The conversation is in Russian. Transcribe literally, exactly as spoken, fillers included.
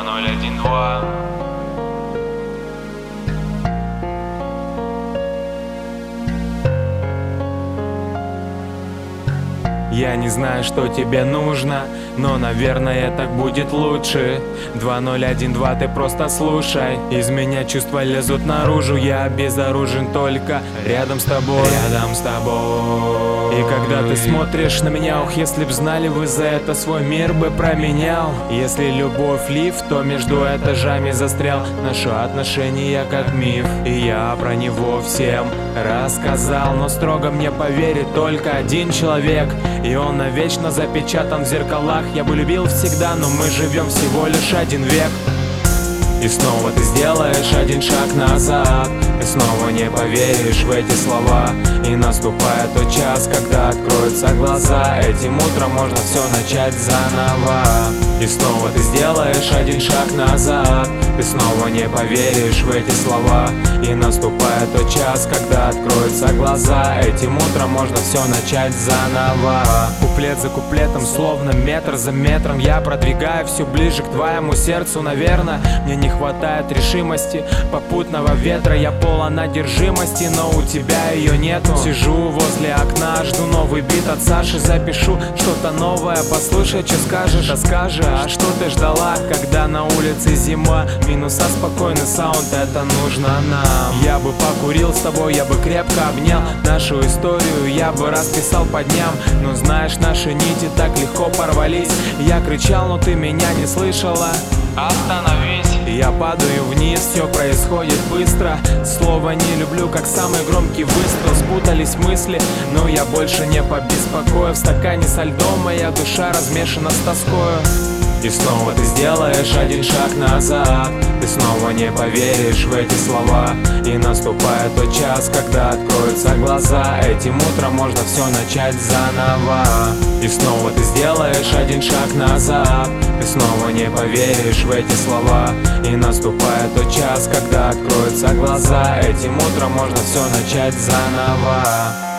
два ноль один два. Я не знаю, что тебе нужно, но, наверное, так будет лучше. Два ноль один два, ты просто слушай. Из меня чувства лезут наружу. Я безоружен только рядом с тобой. Рядом с тобой. И когда ты смотришь на меня, ох, если б знали вы за это, свой мир бы променял. Если любовь лифт, то между этажами застрял. Наши отношения как миф, и я про него всем рассказал. Но строго мне поверит только один человек, и он навечно запечатан в зеркалах. Я бы любил всегда, но мы живем всего лишь один век. И снова ты сделаешь один шаг назад, и снова не поверишь в эти слова. И наступает тот час, когда откроются глаза. Этим утром можно все начать заново. И снова ты сделаешь один шаг назад, ты снова не поверишь в эти слова. И наступает тот час, когда откроются глаза. Этим утром можно все начать заново. Куплет за куплетом, словно метр за метром, я продвигаю все ближе к твоему сердцу. Наверное, мне не хватает решимости, попутного ветра, я полон одержимости, но у тебя ее нету. Сижу возле окна, жду новый бит от Саши, запишу что-то новое, послушай, что скажешь. А скажи, а что ты ждала, когда на улице зима? Минуса, спокойный саунд, это нужно нам. Я бы покурил с тобой, я бы крепко обнял нашу историю, я бы расписал по дням. Но знаешь, наши нити так легко порвались. Я кричал, но ты меня не слышала. Остановись. Я падаю вниз, все происходит быстро. Слово не люблю, как самый громкий выстрел. Спутались мысли, но я больше не побеспокою. В стакане со льдом моя душа размешана с тоскою. И снова ты сделаешь один шаг назад, ты снова не поверишь в эти слова. И наступает тот час, когда откроются глаза. Этим утром можно все начать заново. И снова ты сделаешь один шаг назад, ты снова не поверишь в эти слова. И наступает тот час, когда откроются глаза. Этим утром можно все начать заново.